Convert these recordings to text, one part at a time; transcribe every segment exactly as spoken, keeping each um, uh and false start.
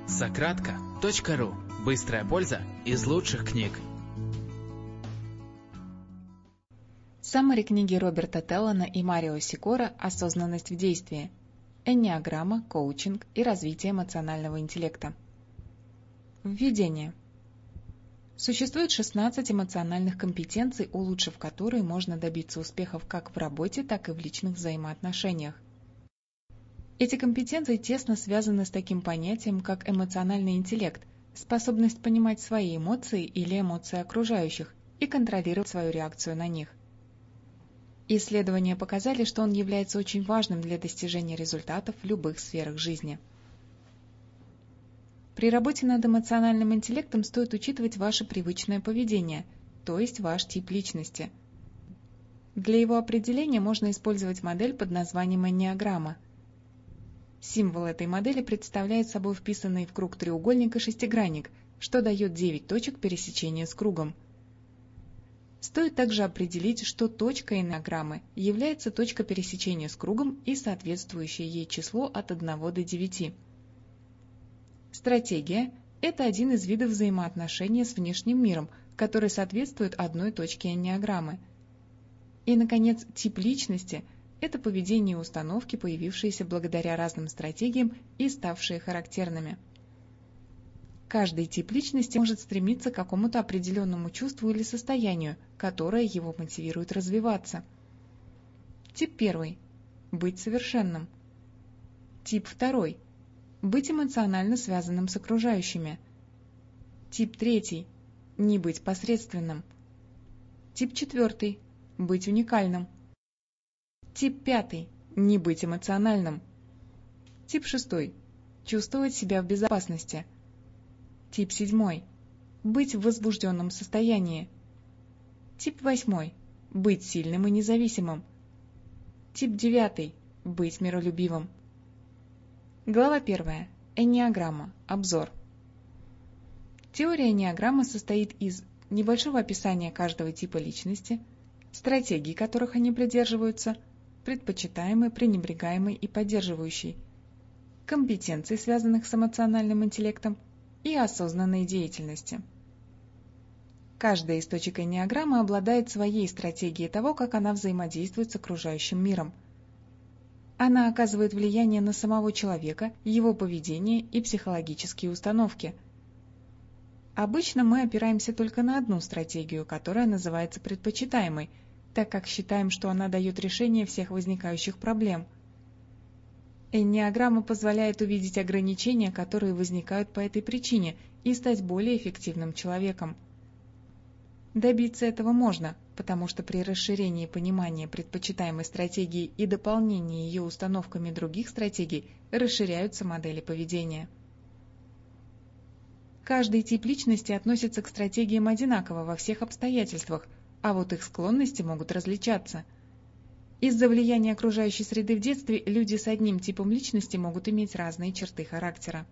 Сократка точка ру. Быстрая польза из лучших книг. Саммари книги Роберта Теллана и Марио Сикора «Осознанность в действии», эннеаграмма, коучинг и развитие эмоционального интеллекта. Введение. Существует шестнадцать эмоциональных компетенций, улучшив которые можно добиться успехов как в работе, так и в личных взаимоотношениях. Эти компетенции тесно связаны с таким понятием, как эмоциональный интеллект, способность понимать свои эмоции или эмоции окружающих и контролировать свою реакцию на них. Исследования показали, что он является очень важным для достижения результатов в любых сферах жизни. При работе над эмоциональным интеллектом стоит учитывать ваше привычное поведение, то есть ваш тип личности. Для его определения можно использовать модель под названием эннеаграмма. Символ этой модели представляет собой вписанный в круг треугольник и шестигранник, что дает девять точек пересечения с кругом. Стоит также определить, что точка эннеаграммы является точка пересечения с кругом и соответствующее ей число от одного до девяти. Стратегия – это один из видов взаимоотношения с внешним миром, который соответствует одной точке эннеаграммы. И, наконец, тип личности – это поведение и установки, появившиеся благодаря разным стратегиям и ставшие характерными. Каждый тип личности может стремиться к какому-то определенному чувству или состоянию, которое его мотивирует развиваться. Тип первый – быть совершенным. Тип второй – быть эмоционально связанным с окружающими. Тип третий – не быть посредственным. Тип четвертый – быть уникальным. Тип пятый – не быть эмоциональным. Тип шестой – чувствовать себя в безопасности. Тип седьмой – быть в возбужденном состоянии. Тип восьмой – быть сильным и независимым. Тип девятый – быть миролюбивым. Глава первая. Эннеаграмма. Обзор. Теория эннеаграммы состоит из небольшого описания каждого типа личности, стратегий, которых они придерживаются, предпочитаемый, пренебрегаемый и поддерживающий, компетенций, связанных с эмоциональным интеллектом, и осознанной деятельности. Каждая из точек эннеаграммы обладает своей стратегией того, как она взаимодействует с окружающим миром. Она оказывает влияние на самого человека, его поведение и психологические установки. Обычно мы опираемся только на одну стратегию, которая называется предпочитаемой, так как считаем, что она дает решение всех возникающих проблем. Эннеаграмма позволяет увидеть ограничения, которые возникают по этой причине, и стать более эффективным человеком. Добиться этого можно, потому что при расширении понимания предпочитаемой стратегии и дополнении ее установками других стратегий расширяются модели поведения. Каждый тип личности относится к стратегиям одинаково во всех обстоятельствах, а вот их склонности могут различаться. Из-за влияния окружающей среды в детстве люди с одним типом личности могут иметь разные черты характера.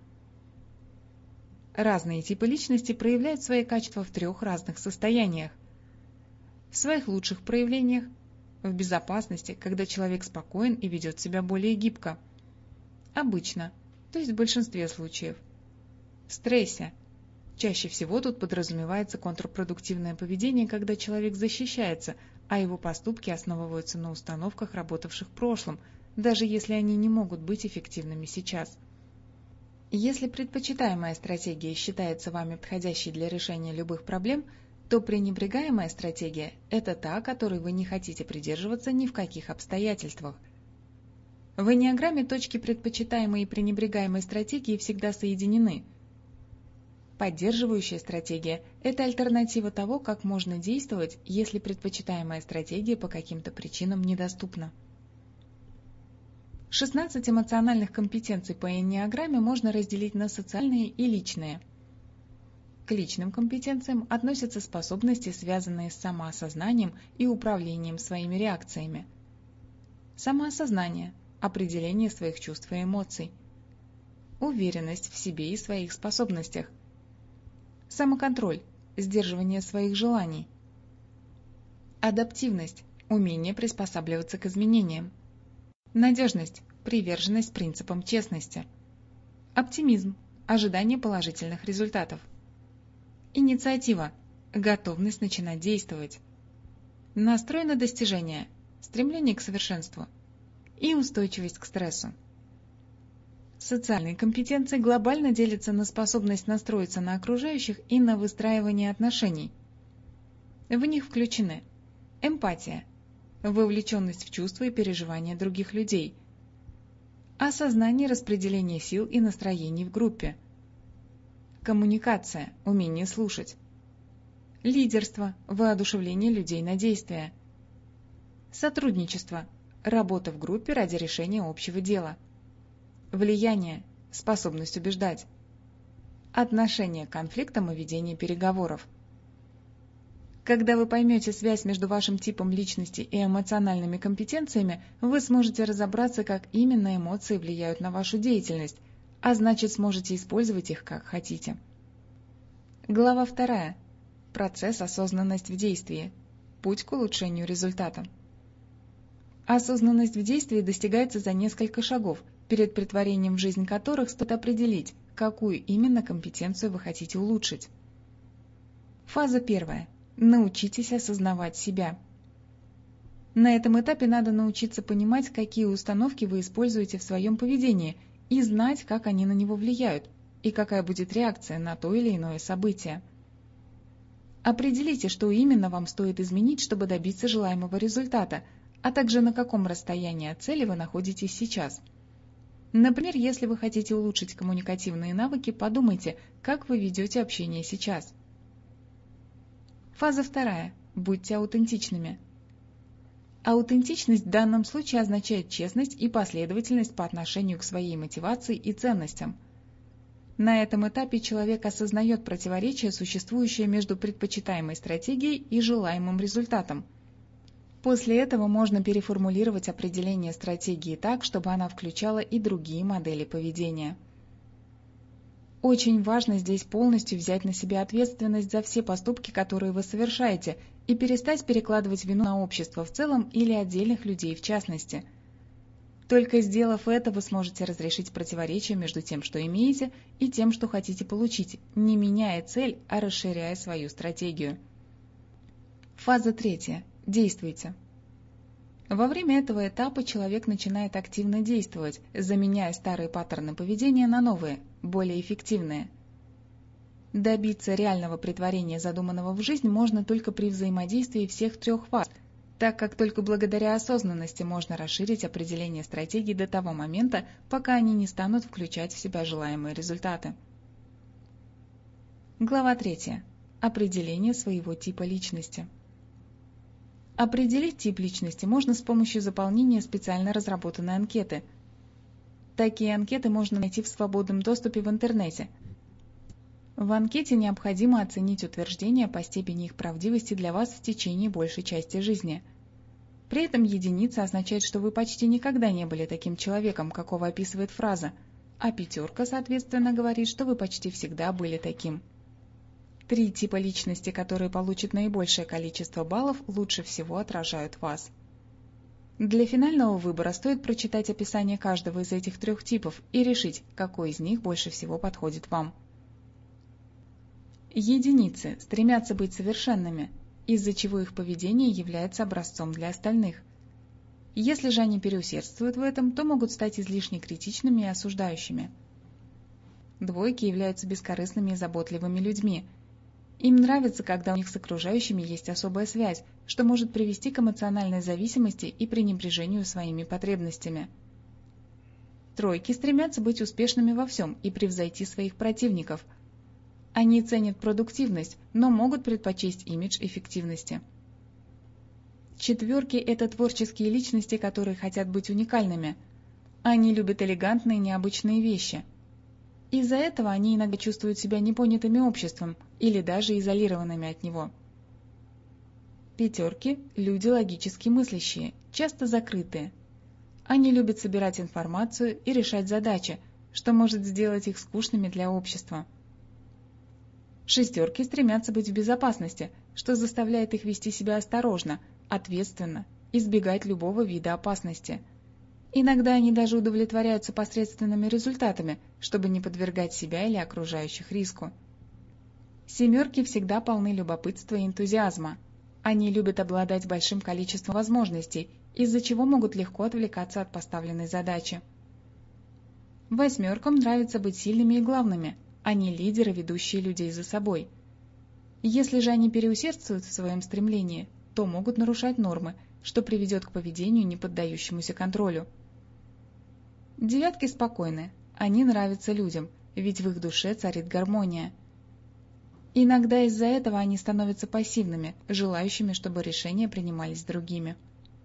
Разные типы личности проявляют свои качества в трех разных состояниях. В своих лучших проявлениях, в безопасности, когда человек спокоен и ведет себя более гибко. Обычно, то есть в большинстве случаев. В стрессе. Чаще всего тут подразумевается контрпродуктивное поведение, когда человек защищается, а его поступки основываются на установках, работавших в прошлом, даже если они не могут быть эффективными сейчас. Если предпочитаемая стратегия считается вами подходящей для решения любых проблем, то пренебрегаемая стратегия – это та, которой вы не хотите придерживаться ни в каких обстоятельствах. В эннеаграмме точки предпочитаемой и пренебрегаемой стратегии всегда соединены. Поддерживающая стратегия – это альтернатива того, как можно действовать, если предпочитаемая стратегия по каким-то причинам недоступна. шестнадцать эмоциональных компетенций по эннеаграмме можно разделить на социальные и личные. К личным компетенциям относятся способности, связанные с самоосознанием и управлением своими реакциями. Самоосознание – определение своих чувств и эмоций. Уверенность в себе и своих способностях. Самоконтроль – сдерживание своих желаний. Адаптивность – умение приспосабливаться к изменениям. Надежность – приверженность принципам честности. Оптимизм ожидание положительных результатов. Инициатива – готовность начинать действовать. Настрой на достижение – стремление к совершенству. И устойчивость к стрессу. Социальные компетенции глобально делятся на способность настроиться на окружающих и на выстраивание отношений. В них включены эмпатия, вовлеченность в чувства и переживания других людей, осознание распределения сил и настроений в группе, коммуникация, умение слушать, лидерство, воодушевление людей на действия, сотрудничество, работа в группе ради решения общего дела, влияние, способность убеждать, отношение к конфликтам и ведение переговоров. Когда вы поймете связь между вашим типом личности и эмоциональными компетенциями, вы сможете разобраться, как именно эмоции влияют на вашу деятельность, а значит, сможете использовать их как хотите. Глава вторая. Процесс осознанность в действии. Путь к улучшению результата. Осознанность в действии достигается за несколько шагов, перед претворением в жизнь которых стоит определить, какую именно компетенцию вы хотите улучшить. Фаза первая. Научитесь осознавать себя. На этом этапе надо научиться понимать, какие установки вы используете в своем поведении, и знать, как они на него влияют, и какая будет реакция на то или иное событие. Определите, что именно вам стоит изменить, чтобы добиться желаемого результата, а также на каком расстоянии от цели вы находитесь сейчас. Например, если вы хотите улучшить коммуникативные навыки, подумайте, как вы ведете общение сейчас. Фаза вторая. Будьте аутентичными. Аутентичность в данном случае означает честность и последовательность по отношению к своей мотивации и ценностям. На этом этапе человек осознает противоречие, существующее между предпочитаемой стратегией и желаемым результатом. После этого можно переформулировать определение стратегии так, чтобы она включала и другие модели поведения. Очень важно здесь полностью взять на себя ответственность за все поступки, которые вы совершаете, и перестать перекладывать вину на общество в целом или отдельных людей в частности. Только сделав это, вы сможете разрешить противоречие между тем, что имеете, и тем, что хотите получить, не меняя цель, а расширяя свою стратегию. Фаза третья. Действуйте. Во время этого этапа человек начинает активно действовать, заменяя старые паттерны поведения на новые, более эффективные. Добиться реального претворения задуманного в жизнь можно только при взаимодействии всех трех фаз, так как только благодаря осознанности можно расширить определение стратегий до того момента, пока они не станут включать в себя желаемые результаты. Глава третья. Определение своего типа личности. Определить тип личности можно с помощью заполнения специально разработанной анкеты. Такие анкеты можно найти в свободном доступе в интернете. В анкете необходимо оценить утверждения по степени их правдивости для вас в течение большей части жизни. При этом единица означает, что вы почти никогда не были таким человеком, какого описывает фраза, а пятерка, соответственно, говорит, что вы почти всегда были таким. Три типа личности, которые получат наибольшее количество баллов, лучше всего отражают вас. Для финального выбора стоит прочитать описание каждого из этих трех типов и решить, какой из них больше всего подходит вам. Единицы стремятся быть совершенными, из-за чего их поведение является образцом для остальных. Если же они переусердствуют в этом, то могут стать излишне критичными и осуждающими. Двойки являются бескорыстными и заботливыми людьми. Им нравится, когда у них с окружающими есть особая связь, что может привести к эмоциональной зависимости и пренебрежению своими потребностями. Тройки стремятся быть успешными во всем и превзойти своих противников. Они ценят продуктивность, но могут предпочесть имидж эффективности. Четверки – это творческие личности, которые хотят быть уникальными. Они любят элегантные необычные вещи. Из-за этого они иногда чувствуют себя непонятыми обществом или даже изолированными от него. Пятерки – люди логически мыслящие, часто закрытые. Они любят собирать информацию и решать задачи, что может сделать их скучными для общества. Шестерки стремятся быть в безопасности, что заставляет их вести себя осторожно, ответственно, избегать любого вида опасности. Иногда они даже удовлетворяются посредственными результатами, чтобы не подвергать себя или окружающих риску. Семерки всегда полны любопытства и энтузиазма. Они любят обладать большим количеством возможностей, из-за чего могут легко отвлекаться от поставленной задачи. Восьмеркам нравится быть сильными и главными. Они лидеры, ведущие людей за собой. Если же они переусердствуют в своем стремлении, то могут нарушать нормы, что приведет к поведению, не поддающемуся контролю. Девятки спокойны, они нравятся людям, ведь в их душе царит гармония. Иногда из-за этого они становятся пассивными, желающими, чтобы решения принимались другими.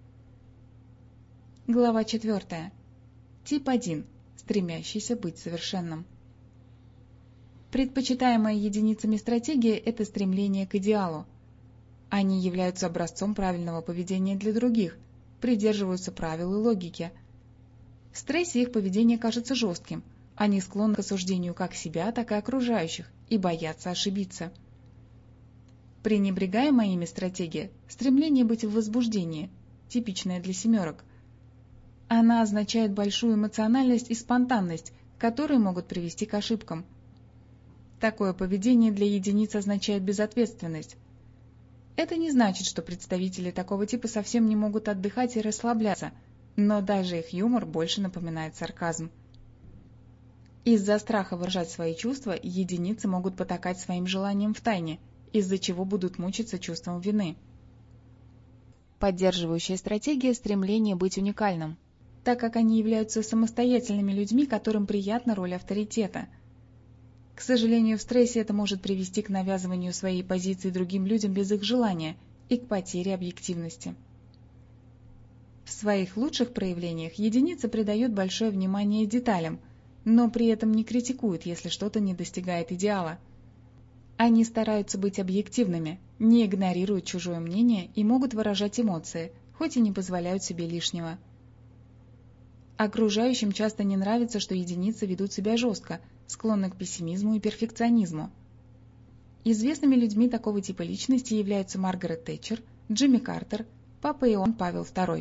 Глава четвертая. Тип один. Стремящийся быть совершенным. Предпочитаемая единицами стратегия – это стремление к идеалу. Они являются образцом правильного поведения для других, придерживаются правил и логики. В стрессе их поведение кажется жестким, они склонны к осуждению как себя, так и окружающих и боятся ошибиться. Пренебрегаемая ими стратегия – стремление быть в возбуждении, типичное для семерок. Она означает большую эмоциональность и спонтанность, которые могут привести к ошибкам. Такое поведение для единиц означает безответственность. Это не значит, что представители такого типа совсем не могут отдыхать и расслабляться, но даже их юмор больше напоминает сарказм. Из-за страха выражать свои чувства единицы могут потакать своим желаниям втайне, из-за чего будут мучиться чувством вины. Поддерживающая стратегия – стремление быть уникальным, так как они являются самостоятельными людьми, которым приятна роль авторитета. К сожалению, в стрессе это может привести к навязыванию своей позиции другим людям без их желания и к потере объективности. В своих лучших проявлениях единица придает большое внимание деталям, но при этом не критикует, если что-то не достигает идеала. Они стараются быть объективными, не игнорируют чужое мнение и могут выражать эмоции, хоть и не позволяют себе лишнего. Окружающим часто не нравится, что единицы ведут себя жестко, склонны к пессимизму и перфекционизму. Известными людьми такого типа личности являются Маргарет Тэтчер, Джимми Картер, Папа Иоанн Павел второй.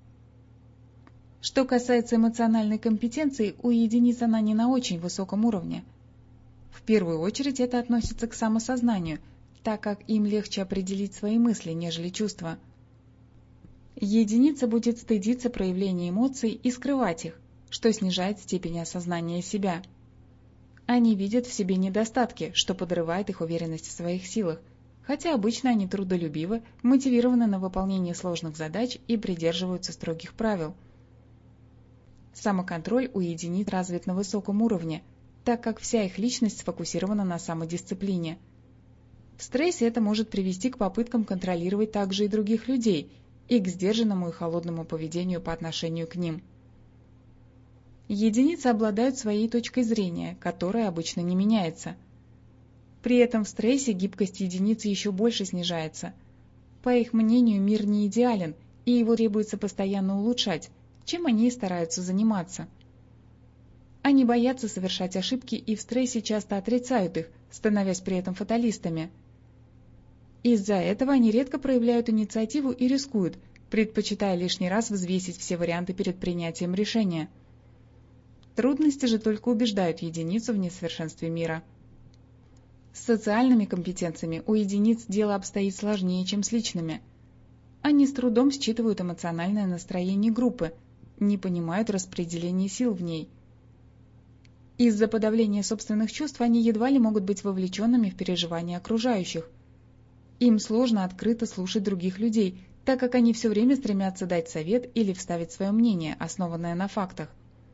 Что касается эмоциональной компетенции, у единиц она не на очень высоком уровне. В первую очередь это относится к самосознанию, так как им легче определить свои мысли, нежели чувства. Единица будет стыдиться проявления эмоций и скрывать их, что снижает степень осознания себя. Они видят в себе недостатки, что подрывает их уверенность в своих силах, хотя обычно они трудолюбивы, мотивированы на выполнение сложных задач и придерживаются строгих правил. Самоконтроль у единиц развит на высоком уровне, так как вся их личность сфокусирована на самодисциплине. В стрессе это может привести к попыткам контролировать также и других людей и к сдержанному и холодному поведению по отношению к ним. Единицы обладают своей точкой зрения, которая обычно не меняется. При этом в стрессе гибкость единицы еще больше снижается. По их мнению, мир не идеален, и его требуется постоянно улучшать, чем они и стараются заниматься. Они боятся совершать ошибки и в стрессе часто отрицают их, становясь при этом фаталистами. Из-за этого они редко проявляют инициативу и рискуют, предпочитая лишний раз взвесить все варианты перед принятием решения. Трудности же только убеждают единицу в несовершенстве мира. С социальными компетенциями у единиц дело обстоит сложнее, чем с личными. Они с трудом считывают эмоциональное настроение группы, не понимают распределение сил в ней. Из-за подавления собственных чувств они едва ли могут быть вовлеченными в переживания окружающих. Им сложно открыто слушать других людей, так как они все время стремятся дать совет или вставить свое мнение, основанное на фактах.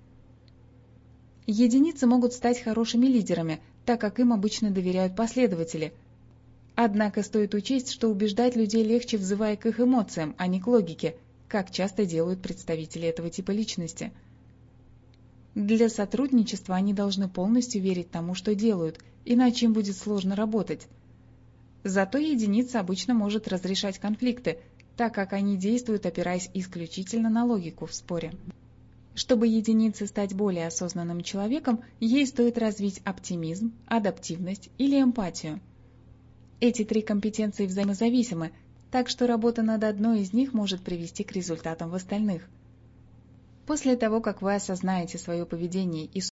Единицы могут стать хорошими лидерами, так как им обычно доверяют последователи. Однако стоит учесть, что убеждать людей легче, взывая к их эмоциям, а не к логике, как часто делают представители этого типа личности. Для сотрудничества они должны полностью верить тому, что делают, иначе им будет сложно работать. Зато единица обычно может разрешать конфликты, так как они действуют, опираясь исключительно на логику в споре. Чтобы единице стать более осознанным человеком, ей стоит развить оптимизм, адаптивность или эмпатию. Эти три компетенции взаимозависимы, так что работа над одной из них может привести к результатам в остальных. После того, как вы осознаете свое поведение и